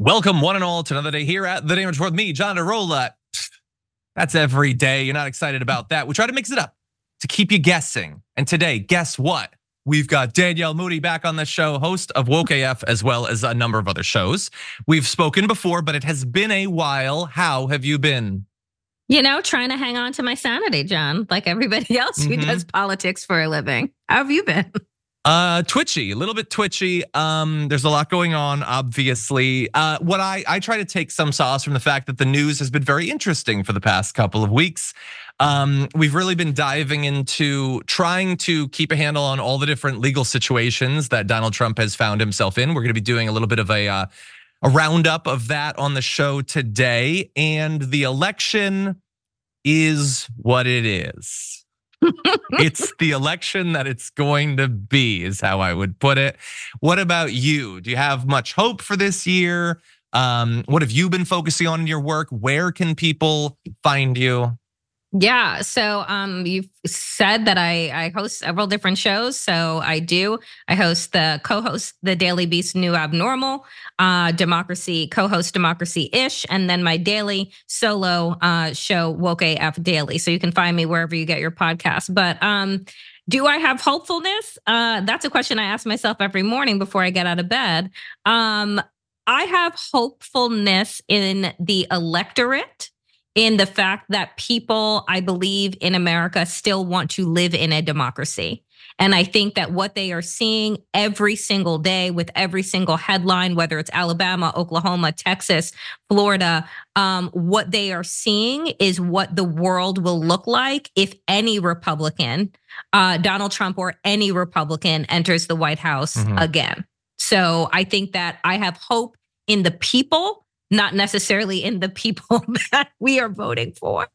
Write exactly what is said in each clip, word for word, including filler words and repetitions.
Welcome one and all to another day here at The Damage Report. Me, John DeRola. That's every day. You're not excited about that. We try to mix it up to keep you guessing. And today, guess what? We've got Danielle Moody back on the show, host of Woke A F, as well as a number of other shows. We've spoken before, but it has been a while. How have you been? You know, trying to hang on to my sanity, John, like everybody else mm-hmm. who does politics for a living. How have you been? Uh, twitchy, a little bit twitchy. Um, there's a lot going on, obviously. Uh, what I I try to take some solace from the fact that the news has been very interesting for the past couple of weeks. Um, we've really been diving into trying to keep a handle on all the different legal situations that Donald Trump has found himself in. We're going to be doing a little bit of a uh, a roundup of that on the show today, and the election is what it is. It's the election that it's going to be, is how I would put it. What about you? Do you have much hope for this year? Um, what have you been focusing on in your work? Where can people find you? Yeah, so um, you've said that I, I host several different shows. So I do. I host the co-host the Daily Beast New Abnormal, uh, Democracy, co-host Democracy-ish, and then my daily solo uh, show Woke A F Daily. So you can find me wherever you get your podcast. But um, do I have hopefulness? Uh, that's a question I ask myself every morning before I get out of bed. Um, I have hopefulness in the electorate, in the fact that people, I believe, in America still want to live in a democracy. And I think that what they are seeing every single day with every single headline, whether it's Alabama, Oklahoma, Texas, Florida, um, what they are seeing is what the world will look like if any Republican, uh, Donald Trump or any Republican enters the White House mm-hmm. again. So I think that I have hope in the people, not necessarily in the people that we are voting for.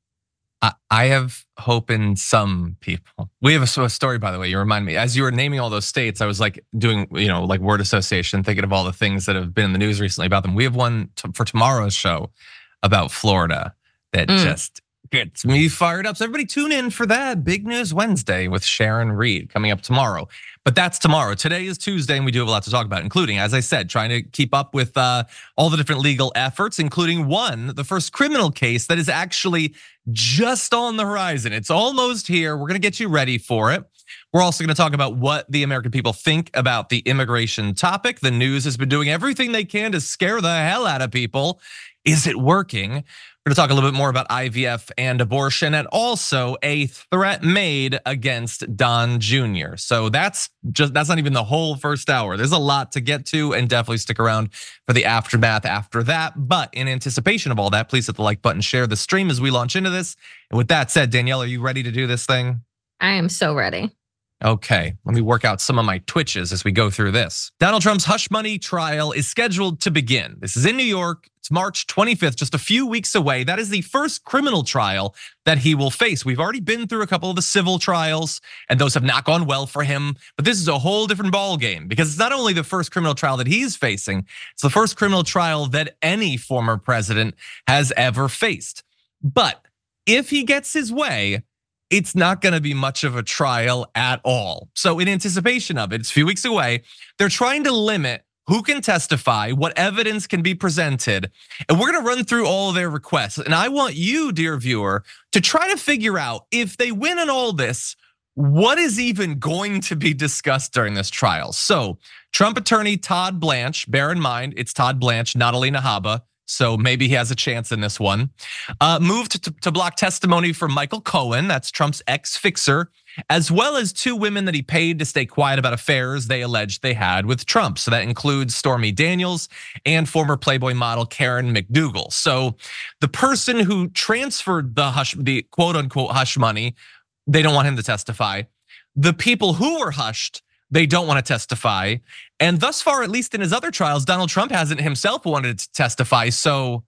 I have hope in some people. We have a story, by the way, you remind me. As you were naming all those states, I was like doing, you know, like word association, thinking of all the things that have been in the news recently about them. We have one for tomorrow's show about Florida that mm. just gets me fired up. So everybody tune in for that. Big News Wednesday with Sharon Reed coming up tomorrow. But that's tomorrow. Today is Tuesday, and we do have a lot to talk about, including, as I said, trying to keep up with uh, all the different legal efforts, including one, the first criminal case that is actually just on the horizon. It's almost here. We're going to get you ready for it. We're also going to talk about what the American people think about the immigration topic. The news has been doing everything they can to scare the hell out of people. Is it working? We're going to talk a little bit more about I V F and abortion, and also a threat made against Don Junior So that's just that's not even the whole first hour. There's a lot to get to, and definitely stick around for the aftermath after that. But in anticipation of all that, please hit the like button, share the stream as we launch into this. And with that said, Danielle, are you ready to do this thing? I am so ready. Okay, let me work out some of my twitches as we go through this. Donald Trump's hush money trial is scheduled to begin. This is in New York. It's March twenty-fifth, just a few weeks away. That is the first criminal trial that he will face. We've already been through a couple of the civil trials, and those have not gone well for him. But this is a whole different ballgame, because it's not only the first criminal trial that he's facing, it's the first criminal trial that any former president has ever faced. But if he gets his way, it's not going to be much of a trial at all. So in anticipation of it, it's a few weeks away, they're trying to limit who can testify, what evidence can be presented, and we're going to run through all of their requests. And I want you, dear viewer, to try to figure out, if they win in all this, what is even going to be discussed during this trial. So Trump attorney Todd Blanche, bear in mind, it's Todd Blanche, not Alina Habba, so maybe he has a chance in this one. Uh, moved to, to block testimony from Michael Cohen, that's Trump's ex-fixer, as well as two women that he paid to stay quiet about affairs they alleged they had with Trump. So that includes Stormy Daniels and former Playboy model Karen McDougal. So the person who transferred the hush, the quote unquote hush money, they don't want him to testify. The people who were hushed, they don't want to testify. And thus far, at least in his other trials, Donald Trump hasn't himself wanted to testify. So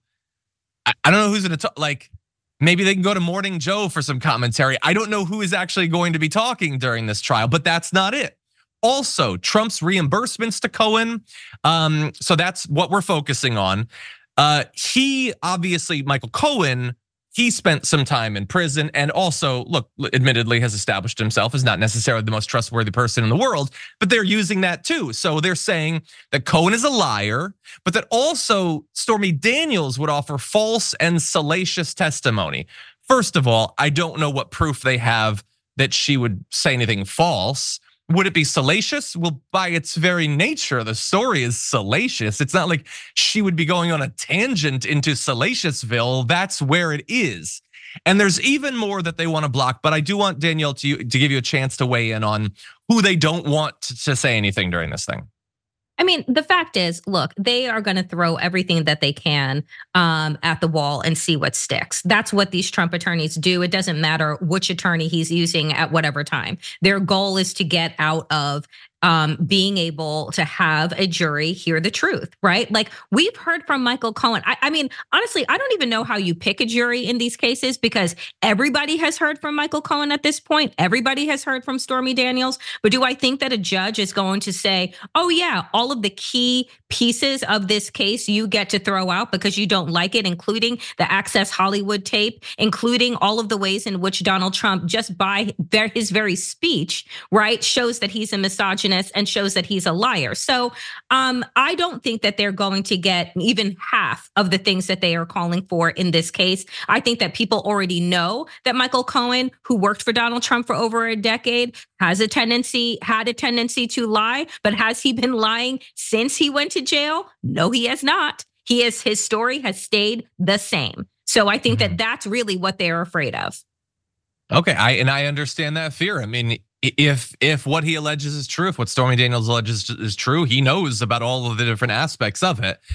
I don't know who's going to talk. Like, maybe they can go to Morning Joe for some commentary. I don't know who is actually going to be talking during this trial, but that's not it. Also, Trump's reimbursements to Cohen. Um, so that's what we're focusing on. Uh, he obviously, Michael Cohen, he spent some time in prison and also, look, admittedly has established himself as not necessarily the most trustworthy person in the world, but they're using that too. So they're saying that Cohen is a liar, but that also Stormy Daniels would offer false and salacious testimony. First of all, I don't know what proof they have that she would say anything false. Would it be salacious? Well, by its very nature, the story is salacious. It's not like she would be going on a tangent into Salaciousville. That's where it is. And there's even more that they want to block, but I do want Danielle to, to give you a chance to weigh in on who they don't want to say anything during this thing. I mean, the fact is, look, they are going to throw everything that they can um, at the wall and see what sticks. That's what these Trump attorneys do. It doesn't matter which attorney he's using at whatever time. Their goal is to get out of Um, being able to have a jury hear the truth, right? Like we've heard from Michael Cohen. I, I mean, honestly, I don't even know how you pick a jury in these cases because everybody has heard from Michael Cohen at this point. Everybody has heard from Stormy Daniels. But do I think that a judge is going to say, oh yeah, all of the key pieces of this case you get to throw out because you don't like it, including the Access Hollywood tape, including all of the ways in which Donald Trump, just by his very speech, right, shows that he's a misogynist and shows that he's a liar. So um, I don't think that they're going to get even half of the things that they are calling for in this case. I think that people already know that Michael Cohen, who worked for Donald Trump for over a decade, has a tendency, had a tendency to lie. But has he been lying since he went to jail? No, he has not. He is, his story has stayed the same. So I think mm-hmm. that that's really what they're afraid of. Okay, I and I understand that fear. I mean, if if what he alleges is true, if what Stormy Daniels alleges is true, he knows about all of the different aspects of it.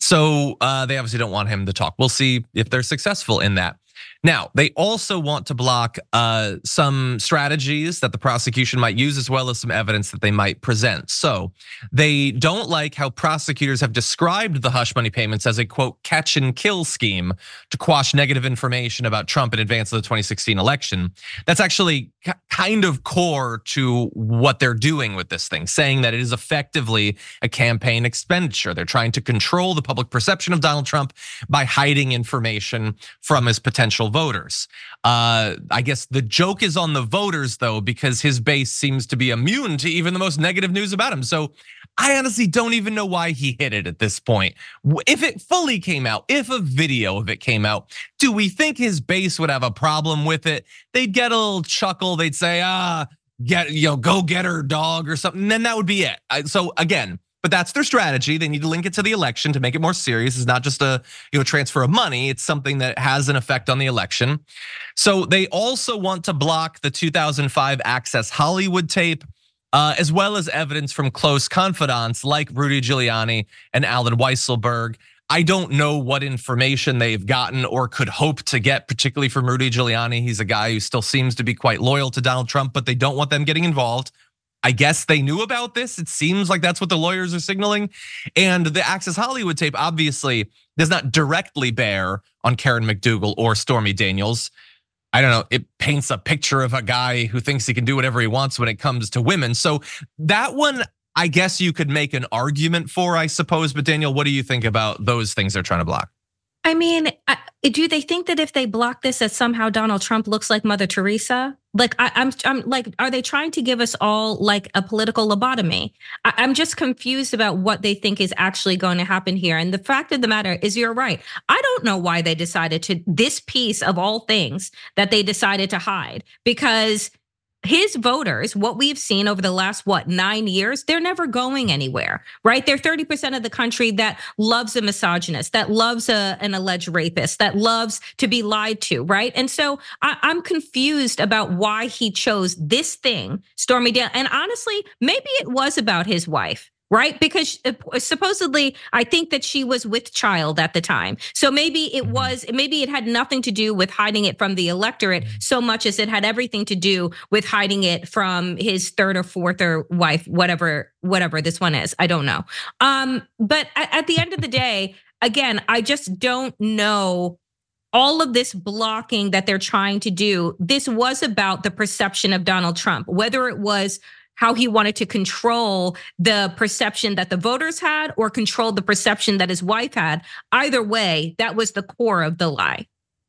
So uh, they obviously don't want him to talk. We'll see if they're successful in that. Now, they also want to block uh, some strategies that the prosecution might use, as well as some evidence that they might present. So they don't like how prosecutors have described the hush money payments as a, quote, catch and kill scheme to quash negative information about Trump in advance of the twenty sixteen election. That's actually kind of core to what they're doing with this thing, saying that it is effectively a campaign expenditure. They're trying to control the public perception of Donald Trump by hiding information from his potential voters. Uh, I guess the joke is on the voters, though, because his base seems to be immune to even the most negative news about him. So I honestly don't even know why he hid it at this point. If it fully came out, if a video of it came out, do we think his base would have a problem with it? They'd get a little chuckle. They'd say, ah, get, you know, go get her, dog, or something. And then that would be it. So again, but that's their strategy. They need to link it to the election to make it more serious. It's not just a you know transfer of money. It's something that has an effect on the election. So they also want to block the two thousand five Access Hollywood tape, uh, as well as evidence from close confidants like Rudy Giuliani and Allen Weisselberg. I don't know what information they've gotten or could hope to get, particularly from Rudy Giuliani. He's a guy who still seems to be quite loyal to Donald Trump, but they don't want them getting involved. I guess they knew about this. It seems like that's what the lawyers are signaling. And the Access Hollywood tape obviously does not directly bear on Karen McDougal or Stormy Daniels. I don't know, it paints a picture of a guy who thinks he can do whatever he wants when it comes to women. So that one, I guess you could make an argument for, I suppose. But Danielle, what do you think about those things they're trying to block? I mean, do they think that if they block this, that somehow Donald Trump looks like Mother Teresa? Like, I, I'm, I'm like, are they trying to give us all like a political lobotomy? I, I'm just confused about what they think is actually going to happen here. And the fact of the matter is, you're right. I don't know why they decided to, this piece of all things that they decided to hide, because his voters, what we've seen over the last, what, nine years, they're never going anywhere, right? They're thirty percent of the country that loves a misogynist, that loves a, an alleged rapist, that loves to be lied to, right? And so I, I'm confused about why he chose this thing, Stormy Daniels. And honestly, maybe it was about his wife. Right? Because supposedly, I think that she was with child at the time. So maybe it was, maybe it had nothing to do with hiding it from the electorate so much as it had everything to do with hiding it from his third or fourth or wife, whatever, whatever this one is. I don't know. Um, but at, at the end of the day, again, I just don't know. All of this blocking that they're trying to do, this was about the perception of Donald Trump, whether it was how he wanted to control the perception that the voters had or control the perception that his wife had. Either way, that was the core of the lie. Yeah.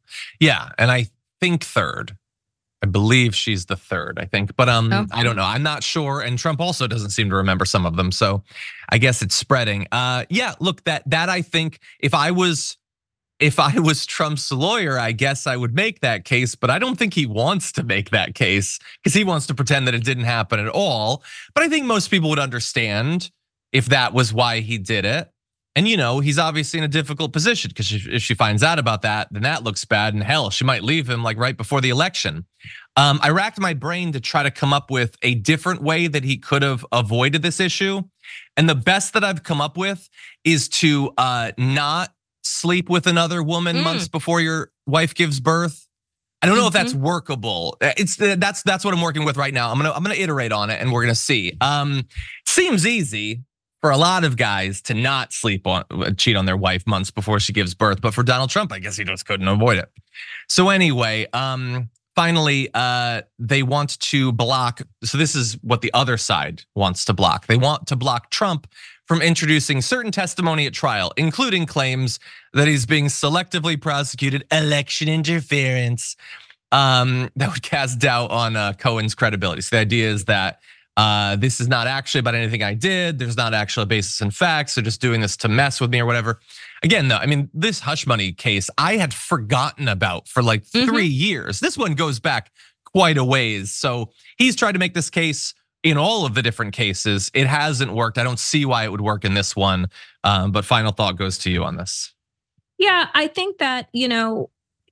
Yeah, and I think third. I believe she's the third, I think. But um, Oh. I don't know. I'm not sure. And Trump also doesn't seem to remember some of them. So I guess it's spreading. Uh, yeah, look, that that I think if I was if I was Trump's lawyer, I guess I would make that case, but I don't think he wants to make that case because he wants to pretend that it didn't happen at all. But I think most people would understand if that was why he did it. And you know, he's obviously in a difficult position because if she finds out about that, then that looks bad. And hell, she might leave him like right before the election. Um, I racked my brain to try to come up with a different way that he could have avoided this issue. And the best that I've come up with is to uh, not sleep with another woman mm. months before your wife gives birth. I don't know mm-hmm. if that's workable. It's that's that's what I'm working with right now. I'm gonna I'm gonna iterate on it and we're gonna see. Um, seems easy for a lot of guys to not sleep on, cheat on their wife months before she gives birth. But for Donald Trump, I guess he just couldn't avoid it. So anyway, um, finally, uh, they want to block. So this is what the other side wants to block. They want to block Trump from introducing certain testimony at trial, including claims that he's being selectively prosecuted, election interference, um, that would cast doubt on uh, Cohen's credibility. So the idea is that Uh, this is not actually about anything I did. There's not actually a basis in facts. They're just doing this to mess with me or whatever. Again, though, I mean, this hush money case I had forgotten about for like mm-hmm. three years. This one goes back quite a ways. So he's tried to make this case in all of the different cases. It hasn't worked. I don't see why it would work in this one. Um, but final thought goes to you on this. Yeah, I think that, you know,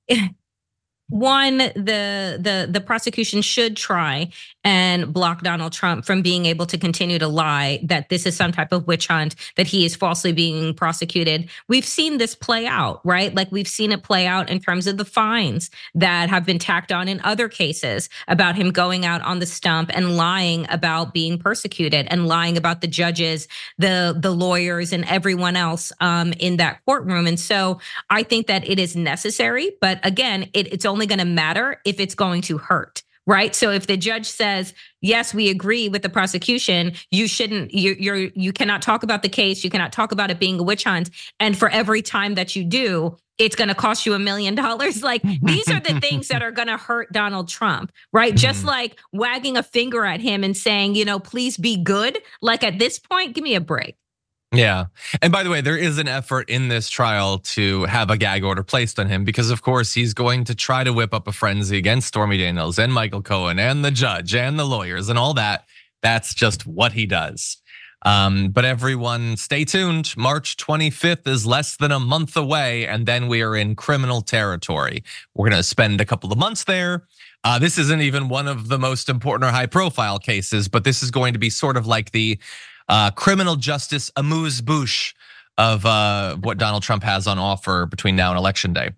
one, the the the prosecution should try and block Donald Trump from being able to continue to lie that this is some type of witch hunt, that he is falsely being prosecuted. We've seen this play out, right? Like we've seen it play out in terms of the fines that have been tacked on in other cases about him going out on the stump and lying about being persecuted and lying about the judges, the the lawyers, and everyone else um, in that courtroom. And so I think that it is necessary, but again, it, it's only going to matter if it's going to hurt. Right. So if the judge says, yes, we agree with the prosecution, you shouldn't, you, you're, you cannot talk about the case. You cannot talk about it being a witch hunt. And for every time that you do, it's going to cost you a million dollars. Like these are the things that are going to hurt Donald Trump. Right. Mm-hmm. Just like wagging a finger at him and saying, you know, please be good. Like at this point, give me a break. Yeah. And by the way, there is an effort in this trial to have a gag order placed on him because, of course, he's going to try to whip up a frenzy against Stormy Daniels and Michael Cohen and the judge and the lawyers and all that. That's just what he does. Um, but everyone, stay tuned. March twenty-fifth is less than a month away, and then we are in criminal territory. We're going to spend a couple of months there. Uh, this isn't even one of the most important or high-profile cases, but this is going to be sort of like the Uh, criminal justice amuse-bouche of uh, what Donald Trump has on offer between now and Election Day.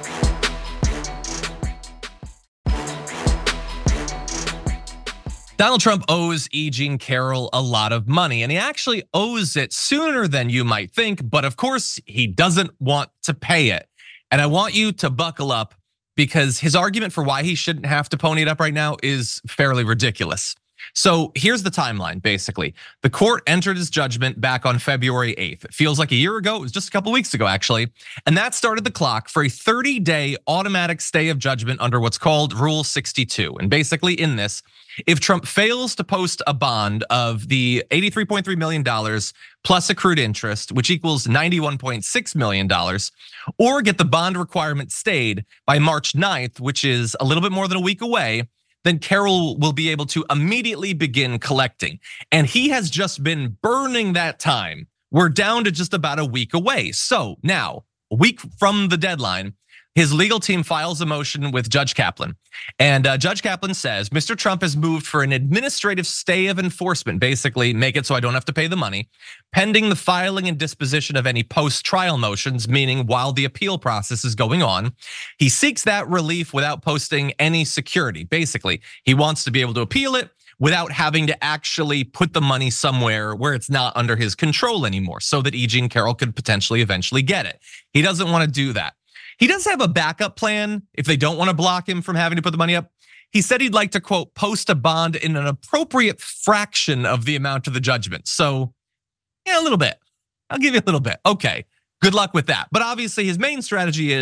Donald Trump owes E. Jean Carroll a lot of money, and he actually owes it sooner than you might think, but of course, he doesn't want to pay it. And I want you to buckle up because his argument for why he shouldn't have to pony it up right now is fairly ridiculous. So here's the timeline, basically. The court entered his judgment back on February eighth. It feels like a year ago. It was just a couple weeks ago, actually. And that started the clock for a thirty-day automatic stay of judgment under what's called Rule sixty-two. And basically in this, if Trump fails to post a bond of the eighty-three point three million dollars plus accrued interest, which equals ninety-one point six million dollars, or get the bond requirement stayed by March ninth, which is a little bit more than a week away, then Carroll will be able to immediately begin collecting. And he has just been burning that time. We're down to just about a week away. So now, a week from the deadline, his legal team files a motion with Judge Kaplan. And Judge Kaplan says, Mister Trump has moved for an administrative stay of enforcement, basically make it so I don't have to pay the money, pending the filing and disposition of any post-trial motions, meaning while the appeal process is going on. He seeks that relief without posting any security. Basically, he wants to be able to appeal it without having to actually put the money somewhere where it's not under his control anymore, so that E. Jean Carroll could potentially eventually get it. He doesn't want to do that. He does have a backup plan if they don't want to block him from having to put the money up. He said he'd like to, quote, post a bond in an appropriate fraction of the amount of the judgment. So, yeah, a little bit. I'll give you a little bit. Okay, good luck with that. But obviously his main strategy is,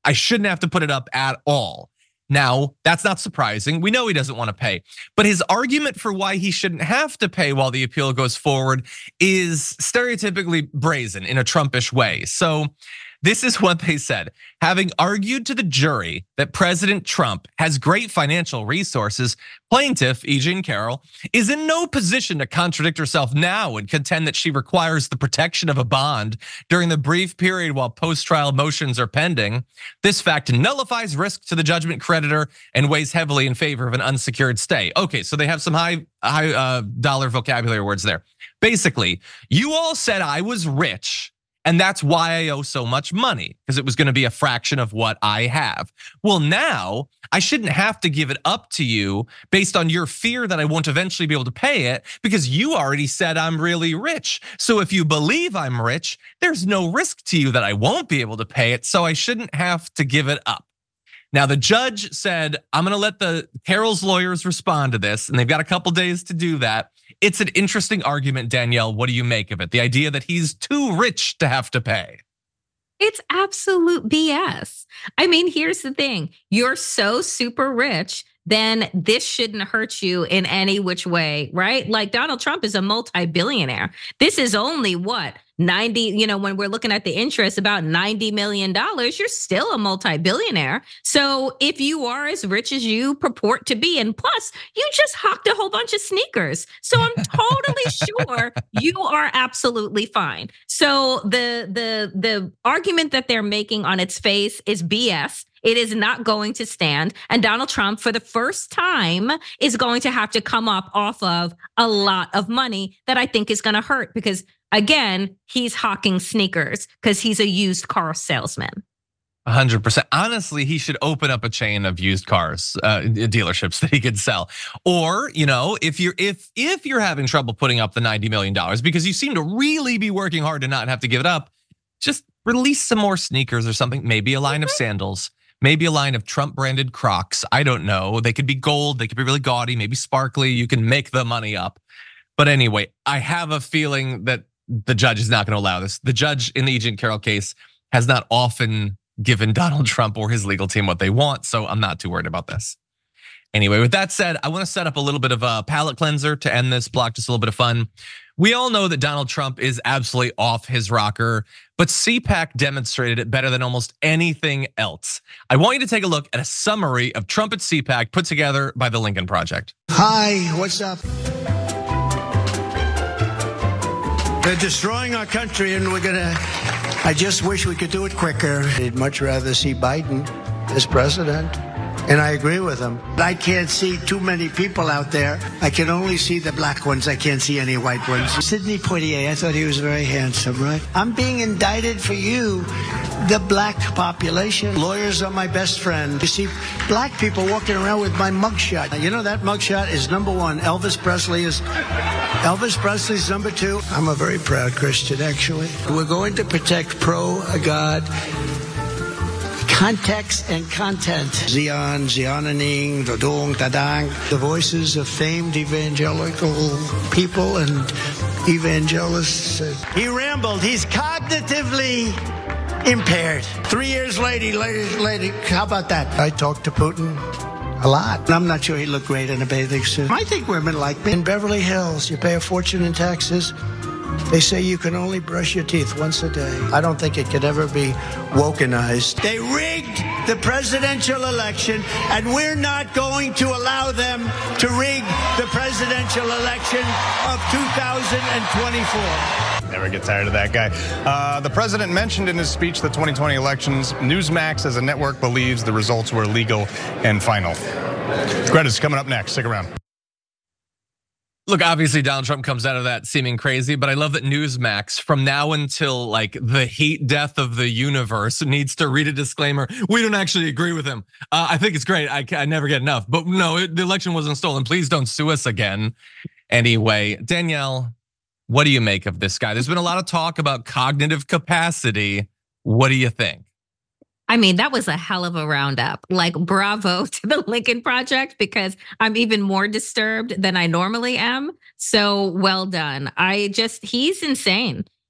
I shouldn't have to put it up at all. Now, that's not surprising. We know he doesn't want to pay. But his argument for why he shouldn't have to pay while the appeal goes forward is stereotypically brazen in a Trumpish way. So this is what they said. Having argued to the jury that President Trump has great financial resources, plaintiff E. Jean Carroll is in no position to contradict herself now and contend that she requires the protection of a bond during the brief period while post-trial motions are pending. This fact nullifies risk to the judgment creditor and weighs heavily in favor of an unsecured stay. Okay, so they have some high, high uh, dollar vocabulary words there. Basically, you all said I was rich, and that's why I owe so much money, because it was gonna be a fraction of what I have. Well, now I shouldn't have to give it up to you based on your fear that I won't eventually be able to pay it, because you already said I'm really rich. So if you believe I'm rich, there's no risk to you that I won't be able to pay it, so I shouldn't have to give it up. Now, the judge said, I'm gonna let the Carroll's lawyers respond to this, and they've got a couple days to do that. It's an interesting argument, Danielle. What do you make of it? The idea that he's too rich to have to pay. It's absolute B S. I mean, here's the thing. You're so super rich, then this shouldn't hurt you in any which way, right? Like Donald Trump is a multi-billionaire. This is only what? ninety, you know, when we're looking at the interest, about ninety million dollars, you're still a multi-billionaire. So if you are as rich as you purport to be, and plus you just hocked a whole bunch of sneakers. So I'm totally sure you are absolutely fine. So the, the, the argument that they're making on its face is B S. It is not going to stand. And Donald Trump, for the first time, is going to have to come up off of a lot of money that I think is gonna hurt, because again, he's hawking sneakers because he's a used car salesman. one hundred percent. Honestly, he should open up a chain of used cars uh, dealerships that he could sell. Or, you know, if you're if if you're having trouble putting up the ninety million dollars because you seem to really be working hard to not have to give it up, just release some more sneakers or something. Maybe a line mm-hmm. of sandals. Maybe a line of Trump branded Crocs. I don't know. They could be gold. They could be really gaudy, maybe sparkly. You can make the money up. But anyway, I have a feeling that the judge is not going to allow this. The judge in the E. Jean Carroll case has not often given Donald Trump or his legal team what they want. So I'm not too worried about this. Anyway, with that said, I want to set up a little bit of a palate cleanser to end this block, just a little bit of fun. We all know that Donald Trump is absolutely off his rocker, but CPAC demonstrated it better than almost anything else. I want you to take a look at a summary of Trump at CPAC put together by the Lincoln Project. Hi, what's up? They're destroying our country and we're gonna, I just wish we could do it quicker. I'd much rather see Biden as president. And I agree with him. I can't see too many people out there. I can only see the black ones. I can't see any white ones. Sidney Poitier, I thought he was very handsome, right? I'm being indicted for you, the black population. Lawyers are my best friend. You see black people walking around with my mugshot. You know that mugshot is number one. Elvis Presley is, Elvis Presley's number two. I'm a very proud Christian, actually. We're going to protect pro-God context and content. Zion, Zionaning, Dodong, Tadang, the voices of famed evangelical people and evangelists. He rambled. He's cognitively impaired. Three years later, later, later, how about that? I talked to Putin a lot. I'm not sure he looked great in a bathing suit. I think women like me. In Beverly Hills, you pay a fortune in taxes. They say you can only brush your teeth once a day. I don't think it could ever be wokenized. They rigged the presidential election, and we're not going to allow them to rig the presidential election of two thousand twenty-four. Never get tired of that guy. Uh, the president mentioned in his speech the twenty twenty elections. Newsmax as a network believes the results were legal and final. Greta's coming up next. Stick around. Look, obviously Donald Trump comes out of that seeming crazy, but I love that Newsmax from now until like the heat death of the universe needs to read a disclaimer. We don't actually agree with him. Uh, I think it's great. I, I never get enough, but no, it, the election wasn't stolen. Please don't sue us again. Anyway, Danielle, what do you make of this guy? There's been a lot of talk about cognitive capacity. What do you think? I mean, that was a hell of a roundup. Like, bravo to the Lincoln Project, because I'm even more disturbed than I normally am. So well done. I just, he's insane.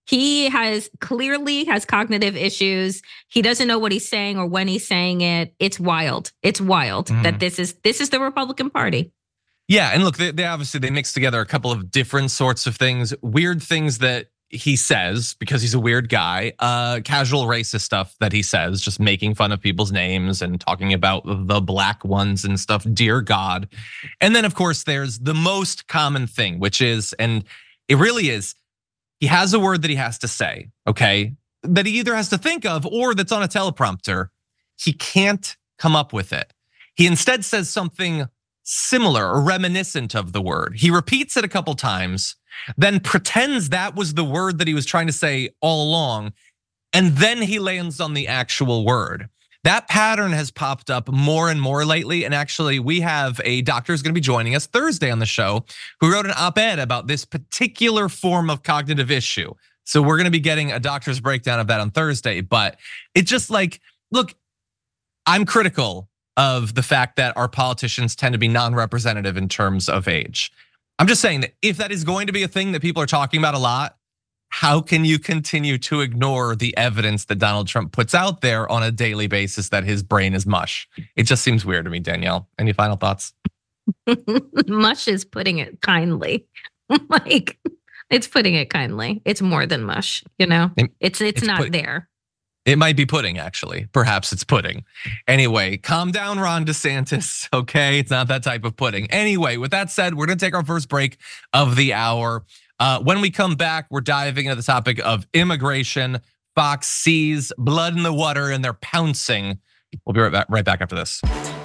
He has clearly has cognitive issues. He doesn't know what he's saying or when he's saying it. It's wild. It's wild mm. that this is this is the Republican Party. Yeah, and look, they, they obviously they mix together a couple of different sorts of things, weird things that he says because he's a weird guy, uh, casual racist stuff that he says, just making fun of people's names and talking about the black ones and stuff. Dear God. And then of course there's the most common thing, which is, and it really is, he has a word that he has to say, okay, that he either has to think of or that's on a teleprompter. He can't come up with it. He instead says something similar or reminiscent of the word. He repeats it a couple times, then pretends that was the word that he was trying to say all along, and then he lands on the actual word. That pattern has popped up more and more lately, and actually we have a doctor who's gonna be joining us Thursday on the show who wrote an op-ed about this particular form of cognitive issue. So we're gonna be getting a doctor's breakdown of that on Thursday, but it's just like, look, I'm critical of the fact that our politicians tend to be non-representative in terms of age. I'm just saying that if that is going to be a thing that people are talking about a lot, how can you continue to ignore the evidence that Donald Trump puts out there on a daily basis that his brain is mush? It just seems weird to me, Danielle. Any final thoughts? Mush is putting it kindly. Like, it's putting it kindly. It's more than mush, you know? It's it's, it's not put, there. It might be pudding, actually. Perhaps it's pudding. Anyway, calm down, Ron DeSantis, okay? It's not that type of pudding. Anyway, with that said, we're gonna take our first break of the hour. Uh, when we come back, we're diving into the topic of immigration. Fox sees blood in the water and they're pouncing. We'll be right back, right back after this.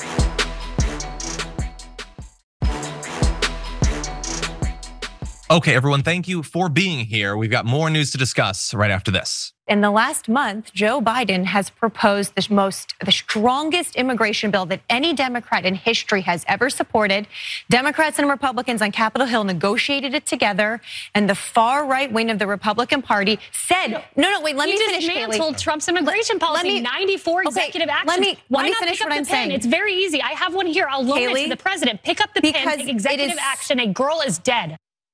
Okay, everyone, thank you for being here. We've got more news to discuss right after this. In the last month, Joe Biden has proposed the most, the strongest immigration bill that any Democrat in history has ever supported. Democrats and Republicans on Capitol Hill negotiated it together, and the far right wing of the Republican Party said, "No, no, wait, let he me finish." Dismantled Kayleigh. Trump's immigration policy, me, ninety-four okay, executive actions. Let me, Why let me not finish pick what up I'm the pen? saying. It's very easy. I have one here. I'll loan Kayleigh, it to the president. Pick up the pen. Take executive is, action. A girl is dead.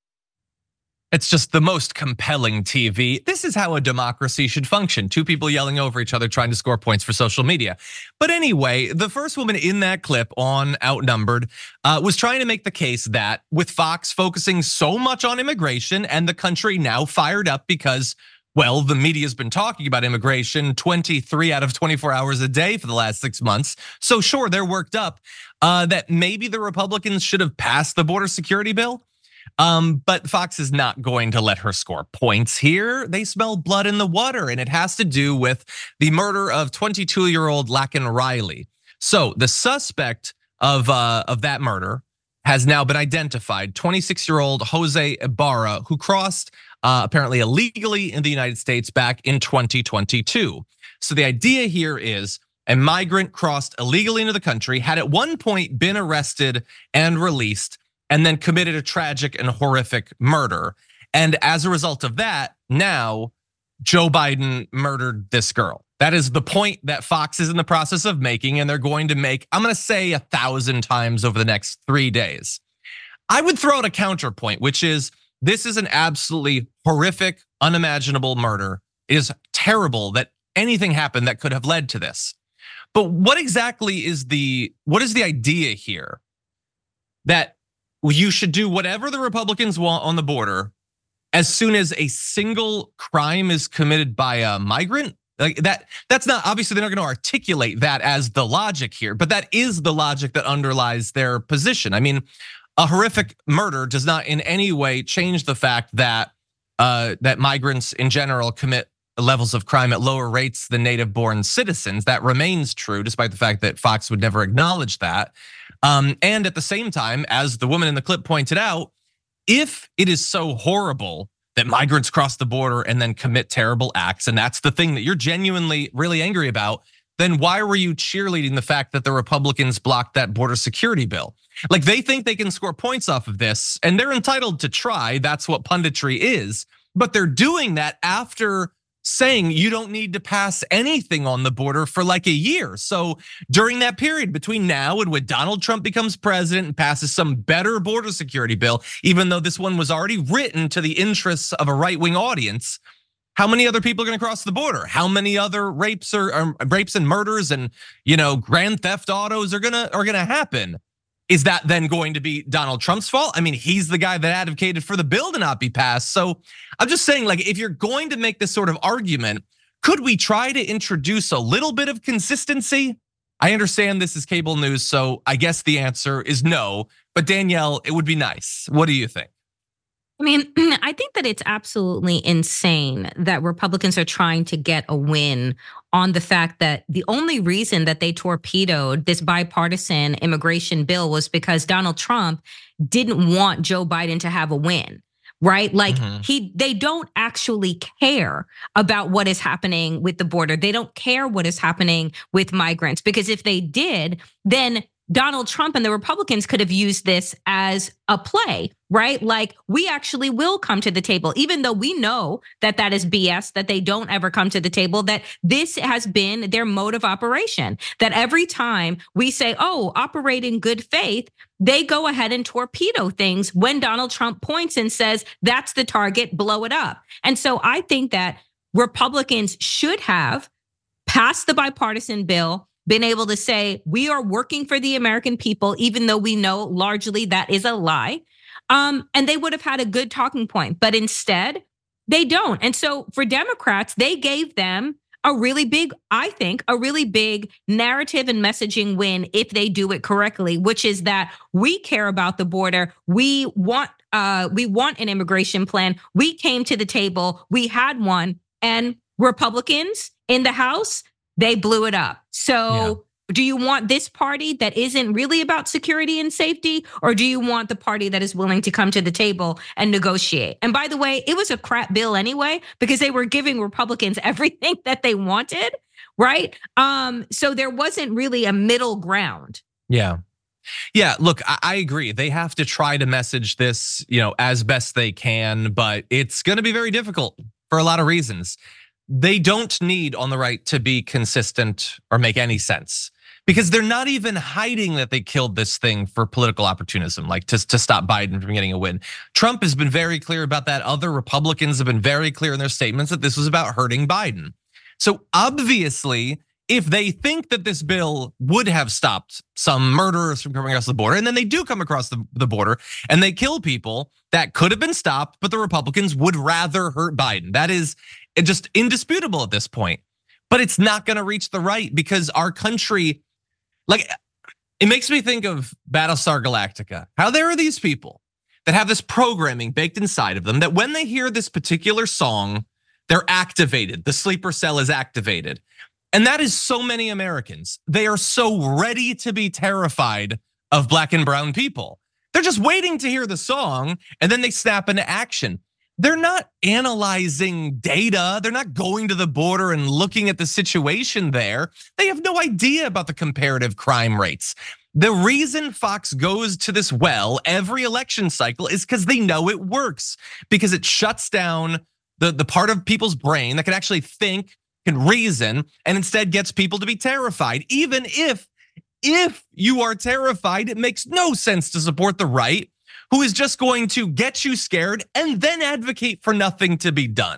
It's just the most compelling T V. This is how a democracy should function. Two people yelling over each other trying to score points for social media. But anyway, the first woman in that clip on Outnumbered uh, was trying to make the case that with Fox focusing so much on immigration and the country now fired up because, well, the media's been talking about immigration twenty-three out of twenty-four hours a day for the last six months. So sure, they're worked up uh, that maybe the Republicans should have passed the border security bill. Um, but Fox is not going to let her score points here. They smell blood in the water, and it has to do with the murder of twenty-two-year-old Laken Riley. So the suspect of uh, of that murder has now been identified, twenty-six-year-old Jose Ibarra, who crossed uh, apparently illegally in the United States back in twenty twenty-two. So the idea here is a migrant crossed illegally into the country, had at one point been arrested and released, and then committed a tragic and horrific murder. And as a result of that, now Joe Biden murdered this girl. That is the point that Fox is in the process of making, and they're going to make, I'm gonna say a thousand times over the next three days. I would throw out a counterpoint, which is this is an absolutely horrific, unimaginable murder. It is terrible that anything happened that could have led to this. But what exactly is the, what is the idea here? That you should do whatever the Republicans want on the border as soon as a single crime is committed by a migrant? Like that, that's not, obviously they're not gonna articulate that as the logic here, but that is the logic that underlies their position. I mean, a horrific murder does not in any way change the fact that uh, that migrants in general commit levels of crime at lower rates than native-born citizens. That remains true, despite the fact that Fox would never acknowledge that. Um, and at the same time, as the woman in the clip pointed out, if it is so horrible that migrants cross the border and then commit terrible acts, and that's the thing that you're genuinely really angry about, then why were you cheerleading the fact that the Republicans blocked that border security bill? Like they think they can score points off of this, and they're entitled to try. That's what punditry is. But they're doing that after saying you don't need to pass anything on the border for like a year. So during that period between now and when Donald Trump becomes president and passes some better border security bill, even though this one was already written to the interests of a right-wing audience, How many other people are going to cross the border? How many other rapes or um, rapes and murders and, you know, grand theft autos are gonna are gonna happen? Is that then going to be Donald Trump's fault? I mean, he's the guy that advocated for the bill to not be passed. So I'm just saying, like, if you're going to make this sort of argument, could we try to introduce a little bit of consistency? I understand this is cable news, so I guess the answer is no. But Danielle, it would be nice. What do you think? I mean, I think that it's absolutely insane that Republicans are trying to get a win on the fact that the only reason that they torpedoed this bipartisan immigration bill was because Donald Trump didn't want Joe Biden to have a win. Right? Like mm-hmm. he, they don't actually care about what is happening with the border. They don't care what is happening with migrants, because if they did, then Donald Trump and the Republicans could have used this as a play, right? Like, we actually will come to the table, even though we know that that is B S, that they don't ever come to the table, that this has been their mode of operation, that every time we say, oh, operate in good faith, they go ahead and torpedo things when Donald Trump points and says, that's the target, blow it up. And so I think that Republicans should have passed the bipartisan bill, been able to say, we are working for the American people, even though we know largely that is a lie. Um, and they would have had a good talking point, but instead they don't. And so for Democrats, they gave them a really big, I think, a really big narrative and messaging win if they do it correctly, which is that we care about the border. We want, uh, we want an immigration plan. We came to the table, we had one, and Republicans in the House, they blew it up. So yeah. Do you want this party that isn't really about security and safety, or do you want the party that is willing to come to the table and negotiate? And by the way, it was a crap bill anyway, because they were giving Republicans everything that they wanted, right? Um, so there wasn't really a middle ground. Yeah. Yeah, look, I agree. They have to try to message this, you know, as best they can, but it's going to be very difficult for a lot of reasons. They don't need on the right to be consistent or make any sense, because they're not even hiding that they killed this thing for political opportunism, like to, to stop Biden from getting a win. Trump has been very clear about that. Other Republicans have been very clear in their statements that this was about hurting Biden. So obviously, if they think that this bill would have stopped some murderers from coming across the border, and then they do come across the, the border and they kill people, that could have been stopped, but the Republicans would rather hurt Biden. That is just indisputable at this point. But it's not gonna reach the right, because our country, like, it makes me think of Battlestar Galactica. How there are these people that have this programming baked inside of them that when they hear this particular song, they're activated. The sleeper cell is activated. And that is so many Americans. They are so ready to be terrified of black and brown people. They're just waiting to hear the song, and then they snap into action. They're not analyzing data. They're not going to the border and looking at the situation there. They have no idea about the comparative crime rates. The reason Fox goes to this well every election cycle is because they know it works, because it shuts down the, the part of people's brain that can actually think, can reason, and instead gets people to be terrified. Even if, if you are terrified, it makes no sense to support the right, who is just going to get you scared and then advocate for nothing to be done.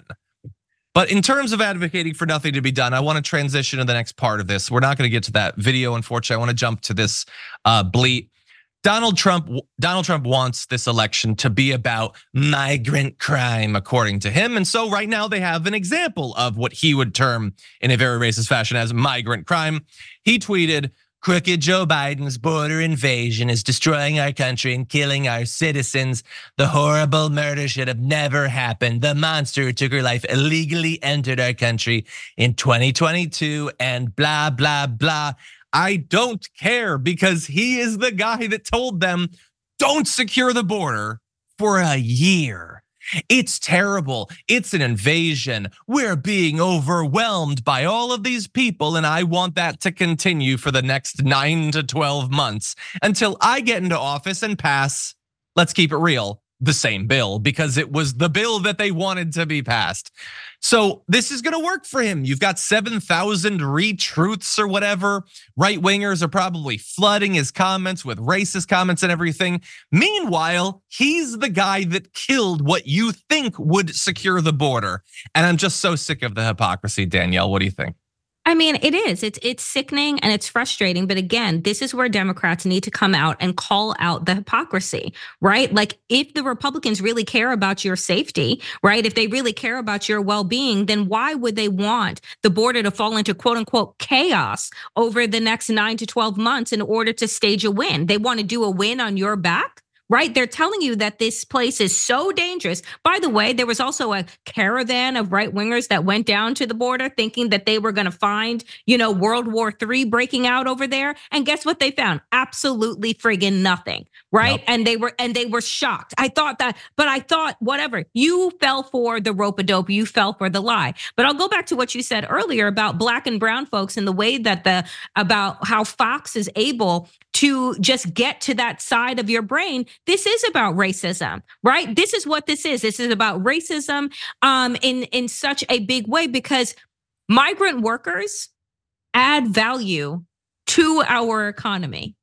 But in terms of advocating for nothing to be done, I want to transition to the next part of this. We're not going to get to that video, unfortunately. I want to jump to this uh, bleat. Donald Trump, Donald Trump wants this election to be about migrant crime, according to him. And so right now they have an example of what he would term in a very racist fashion as migrant crime. He tweeted, "Crooked Joe Biden's border invasion is destroying our country and killing our citizens. The horrible murder should have never happened. The monster who took her life illegally entered our country in twenty twenty-two and blah, blah, blah." I don't care, because he is the guy that told them, don't secure the border for a year. It's terrible. It's an invasion. We're being overwhelmed by all of these people, and I want that to continue for the next nine to twelve months until I get into office and pass, let's keep it real, the same bill because it was the bill that they wanted to be passed. So this is gonna work for him. You've got seven thousand retruths or whatever. Right wingers are probably flooding his comments with racist comments and everything. Meanwhile, he's the guy that killed what you think would secure the border. And I'm just so sick of the hypocrisy, Danielle. What do you think? I mean, it is. It's it's sickening and it's frustrating. But again, this is where Democrats need to come out and call out the hypocrisy, right? Like if the Republicans really care about your safety, right? If they really care about your well-being, then why would they want the border to fall into quote unquote chaos over the next nine to twelve months in order to stage a win? They want to do a win on your back? Right? They're telling you that this place is so dangerous. By the way, there was also a caravan of right wingers that went down to the border thinking that they were going to find, you know, World War Three breaking out over there. And guess what they found? Absolutely friggin' nothing. Right. Yep. And they were and they were shocked. I thought that, but I thought, whatever, you fell for the rope-a-dope, you fell for the lie. But I'll go back to what you said earlier about black and brown folks and the way that the about how Fox is able to just get to that side of your brain. This is about racism, right? This is what this is. This is about racism um, in, in such a big way because migrant workers add value to our economy.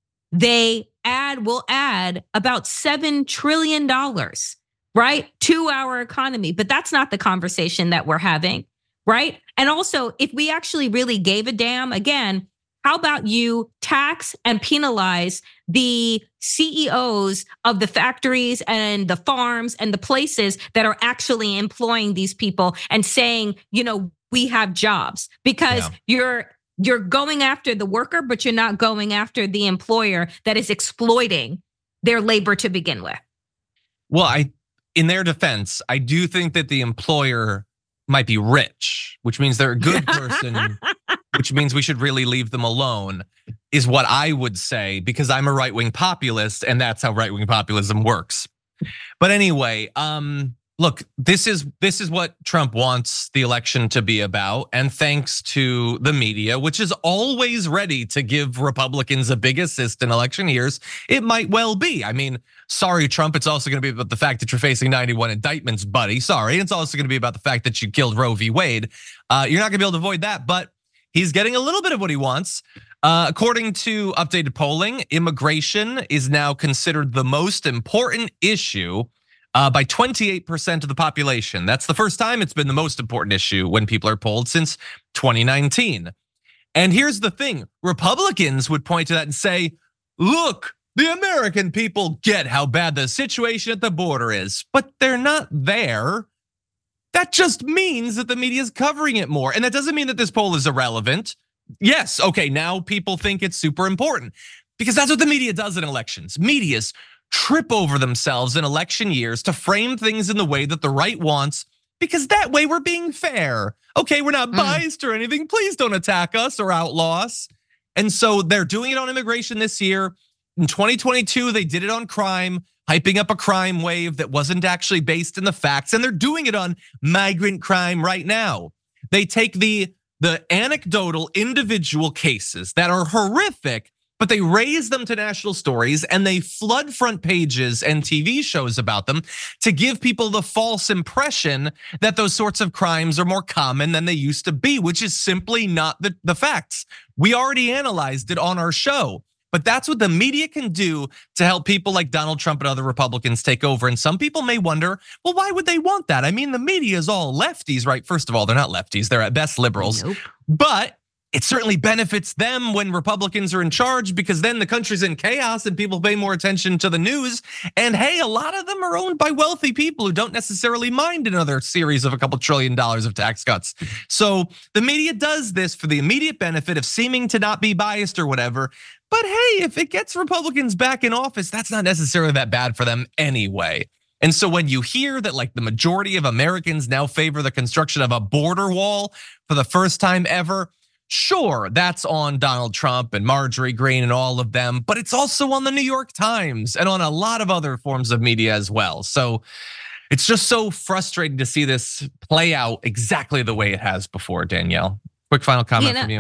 They add, will add about seven trillion dollars, right, to our economy. But that's not the conversation that we're having, right? And also, if we actually really gave a damn, again, how about you tax and penalize the C E Os of the factories and the farms and the places that are actually employing these people and saying, you know, we have jobs because yeah. you're you're going after the worker, but you're not going after the employer that is exploiting their labor to begin with. Well, I, in their defense, I do think that the employer might be rich, which means they're a good person, which means we should really leave them alone, is what I would say, because I'm a right-wing populist and that's how right-wing populism works. But anyway, um, look, this is this is what Trump wants the election to be about. And thanks to the media, which is always ready to give Republicans a big assist in election years, it might well be. I mean, sorry, Trump, it's also gonna be about the fact that you're facing ninety-one indictments, buddy. Sorry, it's also gonna be about the fact that you killed Roe v. Wade. Uh, you're not gonna be able to avoid that, but he's getting a little bit of what he wants. Uh, according to updated polling, immigration is now considered the most important issue Uh, by twenty-eight percent of the population. That's the first time it's been the most important issue when people are polled since twenty nineteen. And here's the thing, Republicans would point to that and say, look, the American people get how bad the situation at the border is, but they're not there. That just means that the media is covering it more. And that doesn't mean that this poll is irrelevant. Yes, okay, now people think it's super important because that's what the media does in elections. Media's trip over themselves in election years to frame things in the way that the right wants, because that way we're being fair. Okay, we're not biased or anything. Please don't attack us or outlaw us. And so they're doing it on immigration this year. In twenty twenty-two, they did it on crime, hyping up a crime wave that wasn't actually based in the facts. And they're doing it on migrant crime right now. They take the, the anecdotal individual cases that are horrific, but they raise them to national stories and they flood front pages and T V shows about them to give people the false impression that those sorts of crimes are more common than they used to be, which is simply not the, the facts. We already analyzed it on our show, but that's what the media can do to help people like Donald Trump and other Republicans take over. And some people may wonder, well, why would they want that? I mean, the media is all lefties, right? First of all, they're not lefties, they're at best liberals, nope. But it certainly benefits them when Republicans are in charge because then the country's in chaos and people pay more attention to the news. And hey, a lot of them are owned by wealthy people who don't necessarily mind another series of a couple trillion dollars of tax cuts. So the media does this for the immediate benefit of seeming to not be biased or whatever. But hey, if it gets Republicans back in office, that's not necessarily that bad for them anyway. And so when you hear that like the majority of Americans now favor the construction of a border wall for the first time ever, sure, that's on Donald Trump and Marjorie Greene and all of them, but it's also on the New York Times and on a lot of other forms of media as well. So it's just so frustrating to see this play out exactly the way it has before, Danielle. Quick final comment you know, from you.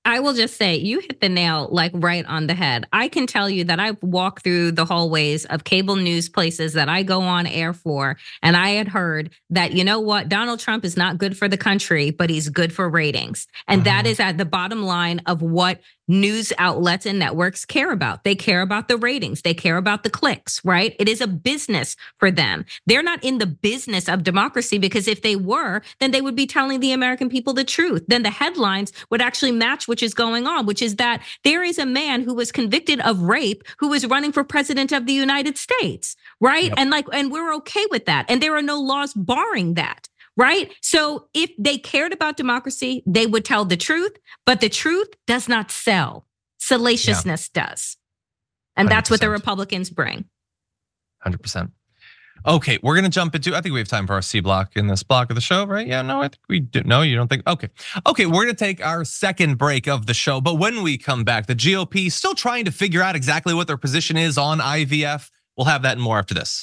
I will just say you hit the nail like right on the head. I can tell you that I've walked through the hallways of cable news places that I go on air for, and I had heard that, you know what, Donald Trump is not good for the country, but he's good for ratings. And mm-hmm. that is at the bottom line of what news outlets and networks care about. They care about the ratings. They care about the clicks, right? It is a business for them. They're not in the business of democracy, because if they were, then they would be telling the American people the truth. Then the headlines would actually match which is going on, which is that there is a man who was convicted of rape who is running for president of the United States, right? Yep. And like, and we're okay with that. And there are no laws barring that. Right? So if they cared about democracy, they would tell the truth, but the truth does not sell. Salaciousness yeah. does. And one hundred percent. That's what the Republicans bring. one hundred percent. Okay, we're gonna jump into, I think we have time for our C block in this block of the show, right? Yeah, no, I think we do. No, you don't think? Okay. Okay, we're gonna take our second break of the show, but when we come back, the G O P still trying to figure out exactly what their position is on I V F. We'll have that and more after this.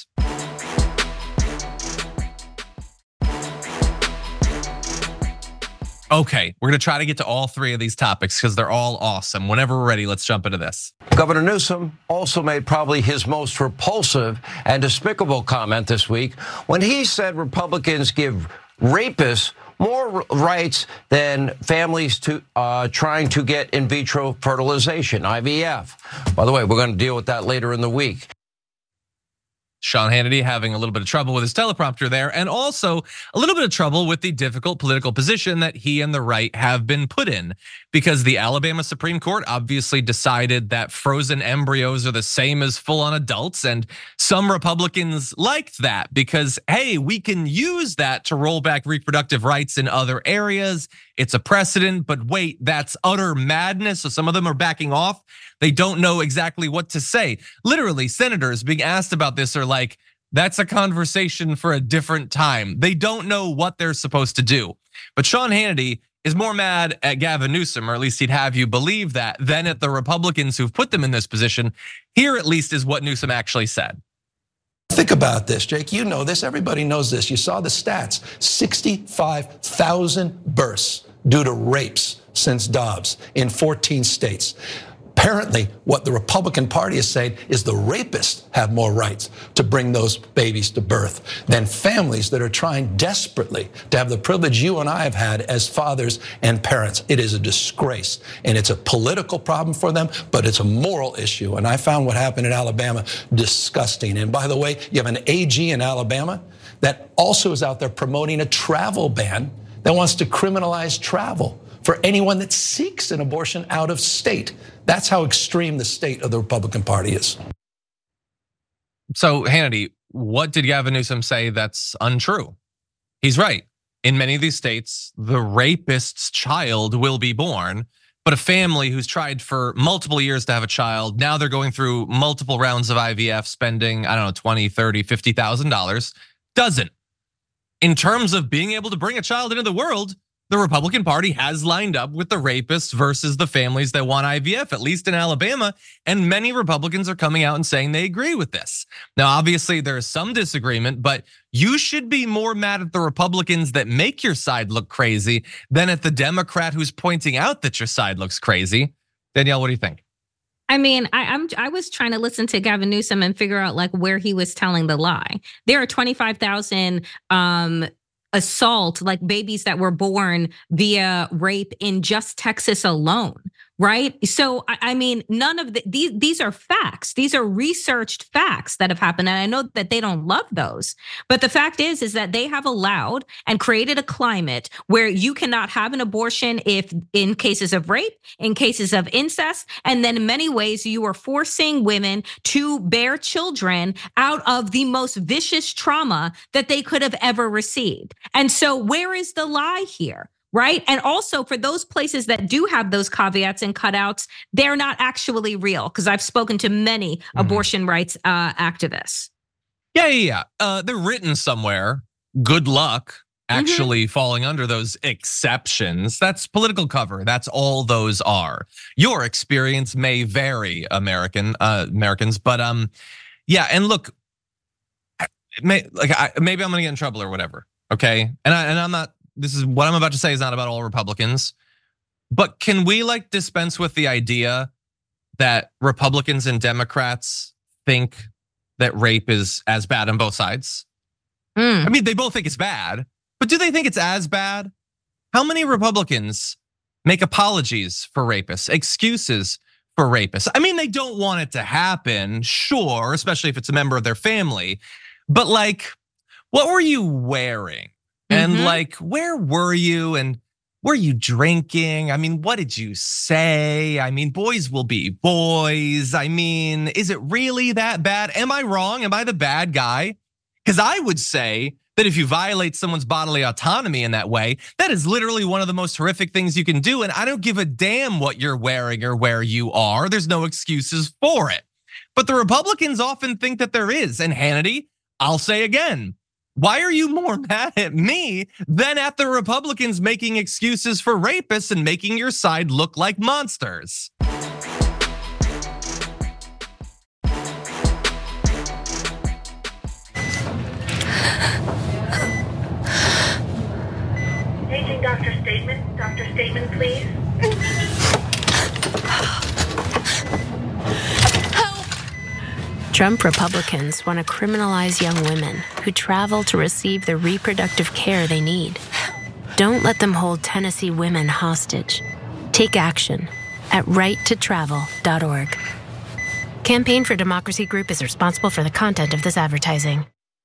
Okay, we're gonna try to get to all three of these topics because they're all awesome. Whenever we're ready, let's jump into this. Governor Newsom also made probably his most repulsive and despicable comment this week when he said Republicans give rapists more rights than families to uh, trying to get in vitro fertilization, I V F. By the way, we're gonna deal with that later in the week. Sean Hannity having a little bit of trouble with his teleprompter there, and also a little bit of trouble with the difficult political position that he and the right have been put in, because the Alabama Supreme Court obviously decided that frozen embryos are the same as full-on adults, and some Republicans liked that because, hey, we can use that to roll back reproductive rights in other areas. It's a precedent, but wait, that's utter madness. So some of them are backing off. They don't know exactly what to say. Literally, senators being asked about this are like, that's a conversation for a different time. They don't know what they're supposed to do. But Sean Hannity is more mad at Gavin Newsom, or at least he'd have you believe that, than at the Republicans who've put them in this position. Here, at least, is what Newsom actually said. Think about this, Jake. You know this. Everybody knows this. You saw the stats. sixty-five thousand births due to rapes since Dobbs in fourteen states. Apparently, what the Republican Party is saying is the rapists have more rights to bring those babies to birth than families that are trying desperately to have the privilege you and I have had as fathers and parents. It is a disgrace, and it's a political problem for them, but it's a moral issue. And I found what happened in Alabama disgusting. And by the way, you have an A G in Alabama that also is out there promoting a travel ban that wants to criminalize travel for anyone that seeks an abortion out of state. That's how extreme the state of the Republican Party is. So Hannity, what did Gavin Newsom say that's untrue? He's right. In many of these states, the rapist's child will be born, but a family who's tried for multiple years to have a child, now they're going through multiple rounds of I V F, spending, I don't know, twenty, thirty, fifty thousand dollars, doesn't. In terms of being able to bring a child into the world, the Republican Party has lined up with the rapists versus the families that want I V F, at least in Alabama. And many Republicans are coming out and saying they agree with this. Now, obviously, there is some disagreement, but you should be more mad at the Republicans that make your side look crazy than at the Democrat who's pointing out that your side looks crazy. Danielle, what do you think? I mean, I, I'm I was trying to listen to Gavin Newsom and figure out like where he was telling the lie. There are twenty-five thousand um assault, like babies that were born via rape in just Texas alone, right? So, I mean, none of the, these, these are facts. These are researched facts that have happened. And I know that they don't love those. But the fact is, is that they have allowed and created a climate where you cannot have an abortion if in cases of rape, in cases of incest. And then in many ways, you are forcing women to bear children out of the most vicious trauma that they could have ever received. And so where is the lie here? Right. And also for those places that do have those caveats and cutouts, they're not actually real, because I've spoken to many mm-hmm. abortion rights uh, activists. Yeah, yeah, yeah. Uh, they're written somewhere. Good luck actually mm-hmm. falling under those exceptions. That's political cover. That's all those are. Your experience may vary, American uh, Americans, but um, yeah. And look, may, like I, maybe I'm gonna get in trouble or whatever. Okay, and I, and I'm not. This is what I'm about to say is not about all Republicans, But can we like dispense with the idea that Republicans and Democrats think that rape is as bad on both sides? Mm. I mean, they both think it's bad, but do they think it's as bad? How many Republicans make apologies for rapists, excuses for rapists? I mean, they don't want it to happen, sure, especially if it's a member of their family. But like, what were you wearing? And Mhm. like, where were you? And were you drinking? I mean, what did you say? I mean, boys will be boys. I mean, is it really that bad? Am I wrong? Am I the bad guy? Because I would say that if you violate someone's bodily autonomy in that way, that is literally one of the most horrific things you can do. And I don't give a damn what you're wearing or where you are. There's no excuses for it. But the Republicans often think that there is. And Hannity, I'll say again, why are you more mad at me than at the Republicans making excuses for rapists and making your side look like monsters? Paging Doctor Statement. Doctor Statement, please. Trump Republicans want to criminalize young women who travel to receive the reproductive care they need. Don't let them hold Tennessee women hostage. Take action at right to travel dot org. Campaign for Democracy Group is responsible for the content of this advertising.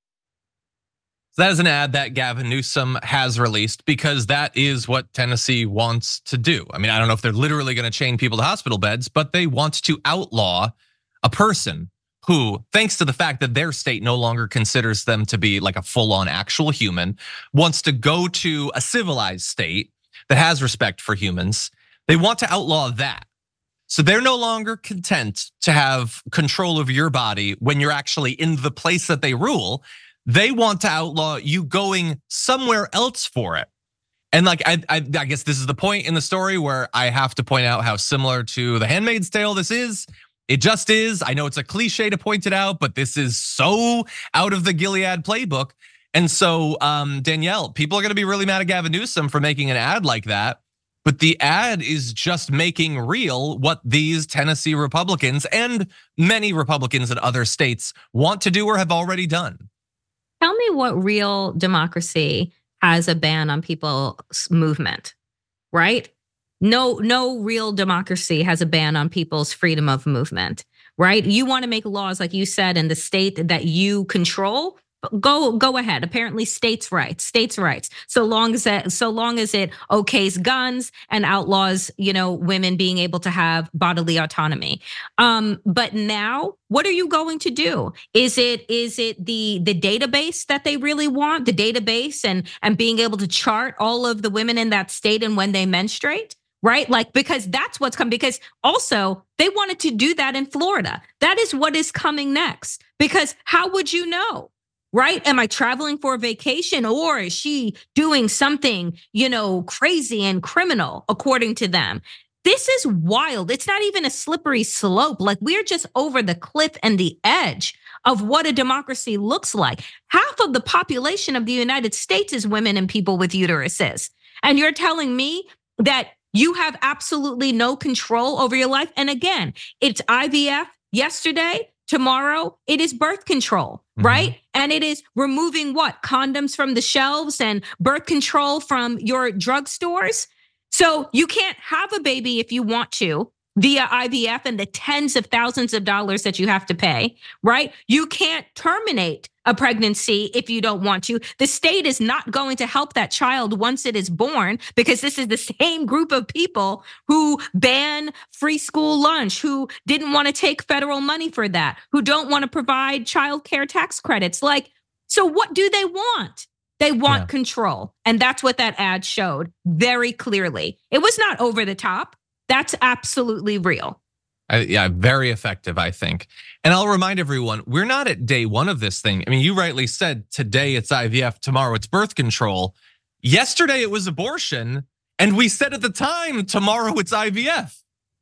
That is an ad that Gavin Newsom has released because that is what Tennessee wants to do. I mean, I don't know if they're literally going to chain people to hospital beds, but they want to outlaw a person who, thanks to the fact that their state no longer considers them to be like a full-on actual human, wants to go to a civilized state that has respect for humans. They want to outlaw that. So they're no longer content to have control over your body when you're actually in the place that they rule. They want to outlaw you going somewhere else for it. And like, I, I, I guess this is the point in the story where I have to point out how similar to The Handmaid's Tale this is. It just is. I know it's a cliche to point it out, but this is so out of the Gilead playbook. And so um, Danielle, people are gonna be really mad at Gavin Newsom for making an ad like that. But the ad is just making real what these Tennessee Republicans and many Republicans in other states want to do or have already done. Tell me what real democracy has a ban on people's movement, right? No, no real democracy has a ban on people's freedom of movement, right? You want to make laws, like you said, in the state that you control. Go, go ahead. Apparently, states' rights, states' rights. So long as that, so long as it okays guns and outlaws, you know, women being able to have bodily autonomy. Um, but now, what are you going to do? Is it, is it the the database that they really want? The database and and being able to chart all of the women in that state and when they menstruate? Right? Like, because that's what's coming. Because also they wanted to do that in Florida. That is what is coming next. Because how would you know? Right? Am I traveling for a vacation, or is she doing something, you know, crazy and criminal according to them? This is wild. It's not even a slippery slope. Like, we're just over the cliff and the edge of what a democracy looks like. Half of the population of the United States is women and people with uteruses. And you're telling me that you have absolutely no control over your life? And again, it's I V F yesterday. Tomorrow, it is birth control, right? Mm-hmm. And it is removing what? Condoms from the shelves and birth control from your drugstores. So you can't have a baby if you want to via I V F and the tens of thousands of dollars that you have to pay, right? You can't terminate a pregnancy if you don't want to. The state is not going to help that child once it is born, because this is the same group of people who ban free school lunch, who didn't want to take federal money for that, who don't want to provide child care tax credits. Like, so what do they want? They want yeah. control. And that's what that ad showed very clearly. It was not over the top. That's absolutely real. I, yeah, very effective, I think. And I'll remind everyone, we're not at day one of this thing. I mean, you rightly said today it's I V F, tomorrow it's birth control. Yesterday it was abortion, and we said at the time tomorrow it's I V F.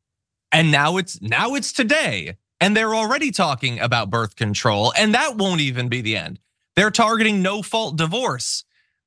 And now it's now it's today, and they're already talking about birth control, and that won't even be the end. They're targeting no-fault divorce.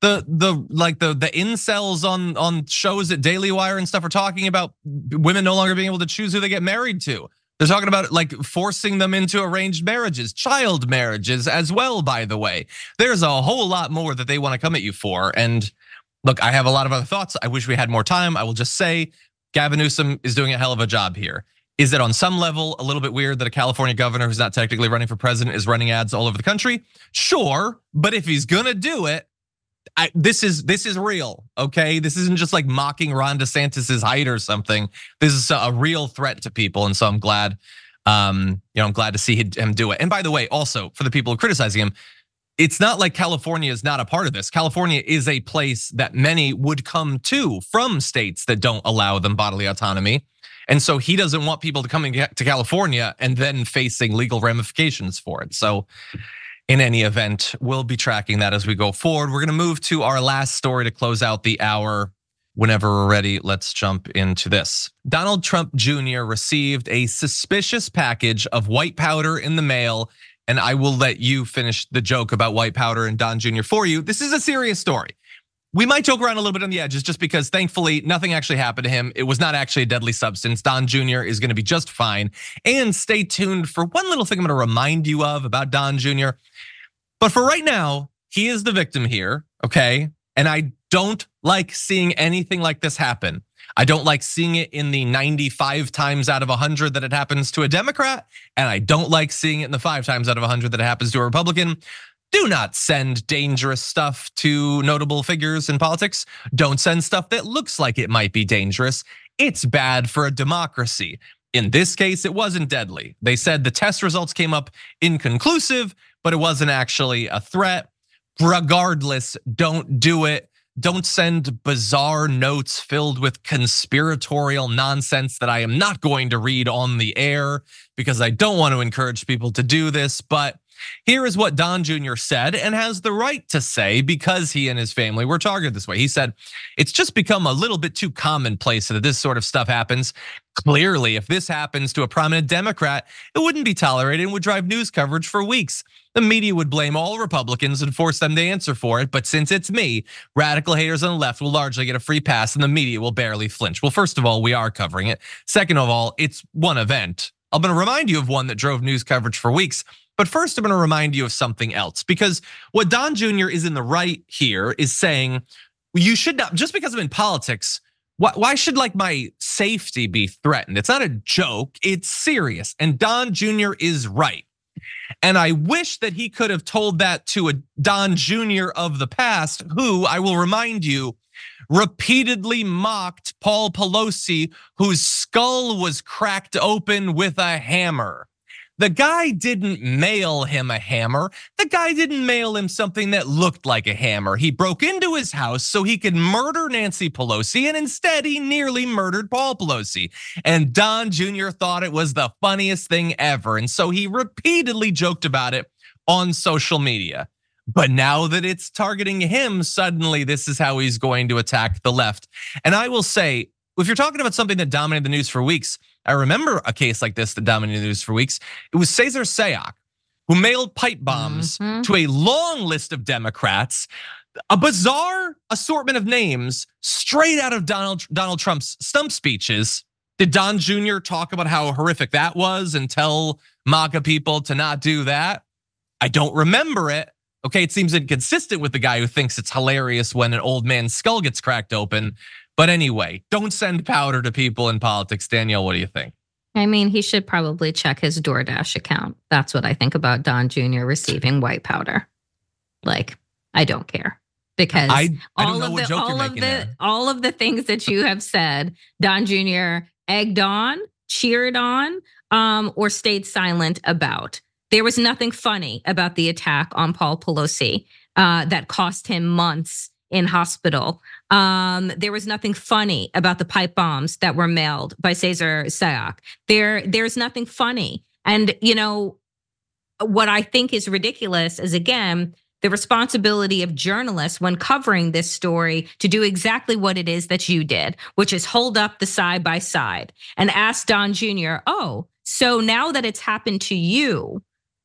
the the like the the incels on on shows at Daily Wire and stuff are talking about women no longer being able to choose who they get married to. They're talking about like forcing them into arranged marriages, child marriages as well, by the way. There's a whole lot more that they want to come at you for. And look, I have a lot of other thoughts. I wish we had more time. I will just say Gavin Newsom is doing a hell of a job here. Is it on some level a little bit weird that a California governor who's not technically running for president is running ads all over the country? Sure, but if he's gonna do it, I, this is this is real, okay? This isn't just like mocking Ron DeSantis's height or something. This is a real threat to people, and so I'm glad, um, you know, I'm glad to see him do it. And by the way, also for the people criticizing him, it's not like California is not a part of this. California is a place that many would come to from states that don't allow them bodily autonomy. And so he doesn't want people to come to California and then facing legal ramifications for it. So in any event, we'll be tracking that as we go forward. We're gonna move to our last story to close out the hour. Whenever we're ready, let's jump into this. Donald Trump Junior received a suspicious package of white powder in the mail, and I will let you finish the joke about white powder and Don Junior for you. This is a serious story. We might joke around a little bit on the edges just because thankfully nothing actually happened to him. It was not actually a deadly substance. Don Junior is gonna be just fine. And stay tuned for one little thing I'm gonna remind you of about Don Junior But for right now, he is the victim here, okay? And I don't like seeing anything like this happen. I don't like seeing it in the ninety-five times out of one hundred that it happens to a Democrat. And I don't like seeing it in the five times out of one hundred that it happens to a Republican. Do not send dangerous stuff to notable figures in politics. Don't send stuff that looks like it might be dangerous. It's bad for a democracy. In this case, it wasn't deadly. They said the test results came up inconclusive, but it wasn't actually a threat. Regardless, don't do it. Don't send bizarre notes filled with conspiratorial nonsense that I am not going to read on the air because I don't want to encourage people to do this. But here is what Don Junior said and has the right to say because he and his family were targeted this way. He said, it's just become a little bit too commonplace that this sort of stuff happens. Clearly, if this happens to a prominent Democrat, it wouldn't be tolerated and would drive news coverage for weeks. The media would blame all Republicans and force them to answer for it. But since it's me, radical haters on the left will largely get a free pass and the media will barely flinch. Well, first of all, we are covering it. Second of all, it's one event. I'm gonna remind you of one that drove news coverage for weeks. But first, I'm gonna remind you of something else, because what Don Junior is in the right here is saying, you should not, just because I'm in politics, why, why should like my safety be threatened? It's not a joke, it's serious. And Don Junior is right. And I wish that he could have told that to a Don Junior of the past, who, I will remind you, repeatedly mocked Paul Pelosi, whose skull was cracked open with a hammer. The guy didn't mail him a hammer. The guy didn't mail him something that looked like a hammer. He broke into his house so he could murder Nancy Pelosi, and instead he nearly murdered Paul Pelosi. And Don Junior thought it was the funniest thing ever, and so he repeatedly joked about it on social media. But now that it's targeting him, suddenly this is how he's going to attack the left. And I will say, if you're talking about something that dominated the news for weeks, I remember a case like this that dominated the news for weeks. It was Cesar Sayoc, who mailed pipe bombs mm-hmm. to a long list of Democrats, a bizarre assortment of names straight out of Donald, Donald Trump's stump speeches. Did Don Junior talk about how horrific that was and tell MAGA people to not do that? I don't remember it. Okay, it seems inconsistent with the guy who thinks it's hilarious when an old man's skull gets cracked open. But anyway, don't send powder to people in politics. Danielle, what do you think? I mean, he should probably check his DoorDash account. That's what I think about Don Junior receiving white powder. Like, I don't care. Because I, I all of the all of the there. all of the things that you have said, Don Junior egged on, cheered on, um, or stayed silent about. There was nothing funny about the attack on Paul Pelosi uh, that cost him months in hospital. Um, there was nothing funny about the pipe bombs that were mailed by Cesar Sayoc. There, there's nothing funny. And you know, what I think is ridiculous is, again, the responsibility of journalists when covering this story to do exactly what it is that you did, which is hold up the side by side and ask Don Junior, oh, so now that it's happened to you,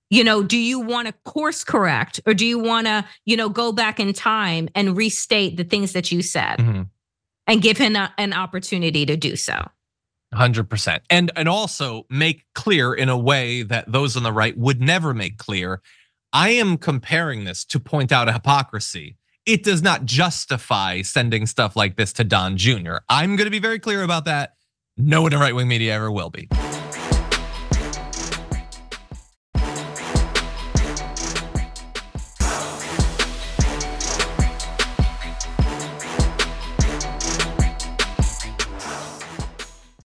You know, do you want to course correct, or do you want to, you know, go back in time and restate the things that you said mm-hmm. and give him a, an opportunity to do so? one hundred percent. And and also make clear in a way that those on the right would never make clear. I am comparing this to point out a hypocrisy. It does not justify sending stuff like this to Don Junior I'm going to be very clear about that. No one in right-wing media ever will be.